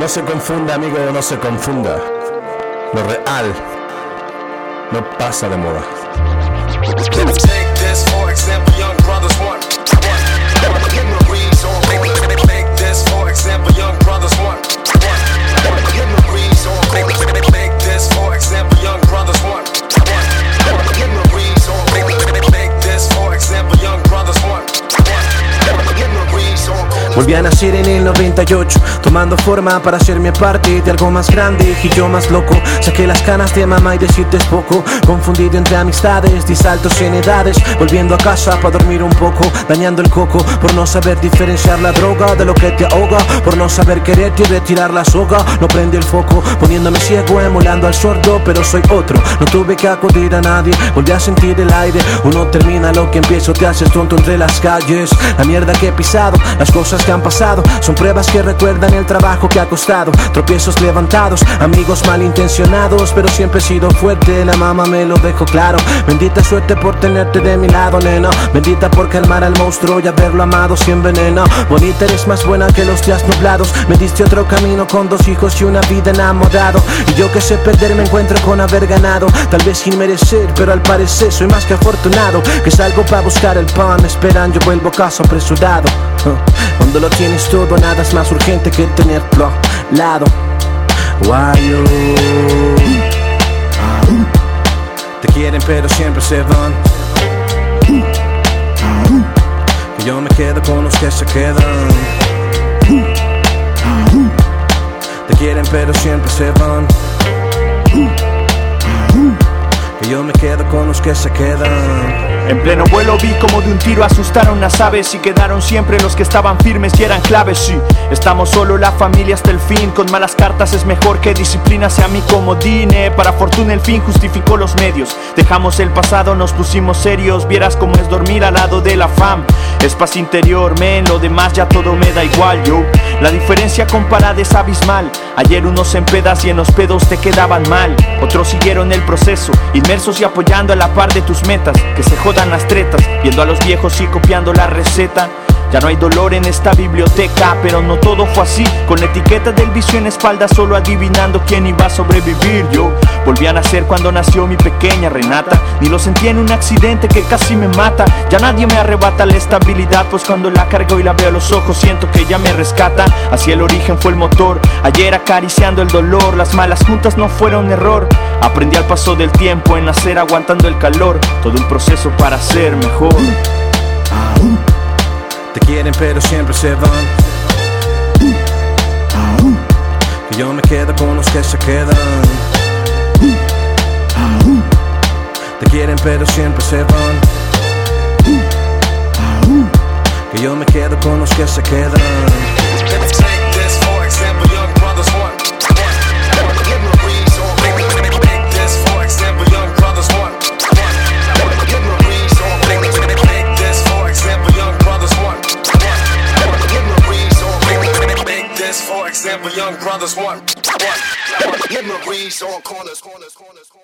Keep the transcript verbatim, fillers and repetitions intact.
No se confunda, amigo, no se confunda. Lo real no pasa de moda. Take this for example, young brothers want. Memories on corners. Make this for example, young brothers want. Memories on corners. Make this for example, young brothers want. Memories on corners. Make this for example, young brothers want. Memories on corners. Volví a nacer en el noventa y ocho, tomando forma para hacerme parte de algo más grande y yo más loco. Saqué las canas de mamá y decirte es poco. Confundido entre amistades, di saltos en edades, volviendo a casa para dormir un poco, dañando el coco por no saber diferenciar la droga de lo que te ahoga, por no saber quererte y retirar la soga. No prendí el foco, poniéndome ciego, emulando al sordo, pero soy otro. No tuve que acudir a nadie, volví a sentir el aire. Uno termina lo que empiezo, te haces tonto entre las calles. La mierda que he pisado, las cosas que han pasado, son pruebas que recuerdan el trabajo que ha costado. Tropiezos levantados, amigos malintencionados, pero siempre he sido fuerte, la mamá me lo dejó claro. Bendita suerte por tenerte de mi lado, nena. Bendita por calmar al monstruo y haberlo amado sin veneno. Bonita, eres más buena que los días nublados. Me diste otro camino con dos hijos y una vida enamorado. Y yo que sé perder me encuentro con haber ganado, tal vez sin merecer, pero al parecer soy más que afortunado. Que salgo para buscar el pan, me esperan, yo vuelvo a casa apresurado. Cuando lo tienes todo, nada es más urgente que tenerlo al lado. Why you? Te quieren pero siempre se van. Que yo me quedo con los que se quedan. Te quieren pero siempre se van. Que yo me quedo con los que se quedan. En pleno vuelo vi como de un tiro asustaron las aves y quedaron siempre los que estaban firmes y eran claves. Sí, estamos solo la familia hasta el fin. Con malas cartas es mejor que disciplina sea mi comodine. Para fortuna el fin justificó los medios. Dejamos el pasado, nos pusimos serios. Vieras cómo es dormir al lado de la fam. Es paz interior, men, lo demás ya todo me da igual, yo. La diferencia comparada es abismal. Ayer unos en pedas y en los pedos te quedaban mal. Otros siguieron el proceso, inmersos y apoyando a la par de tus metas. Que se jodan las tretas, viendo a los viejos y copiando la receta. Ya no hay dolor en esta biblioteca, pero no todo fue así. Con la etiqueta del vicio en espalda, solo adivinando quién iba a sobrevivir. Yo volví a nacer cuando nació mi pequeña Renata. Ni lo sentí en un accidente que casi me mata. Ya nadie me arrebata la estabilidad, pues cuando la cargo y la veo a los ojos siento que ella me rescata. Así el origen fue el motor, ayer acariciando el dolor. Las malas juntas no fueron error. Aprendí al paso del tiempo en nacer aguantando el calor. Todo un proceso para ser mejor. Te quieren pero siempre se van. Que yo me quedo con los que se quedan. Te quieren pero siempre se van. Que yo me quedo con los que se quedan. For example, young brothers want. Memories on corners, corners, corners, corners.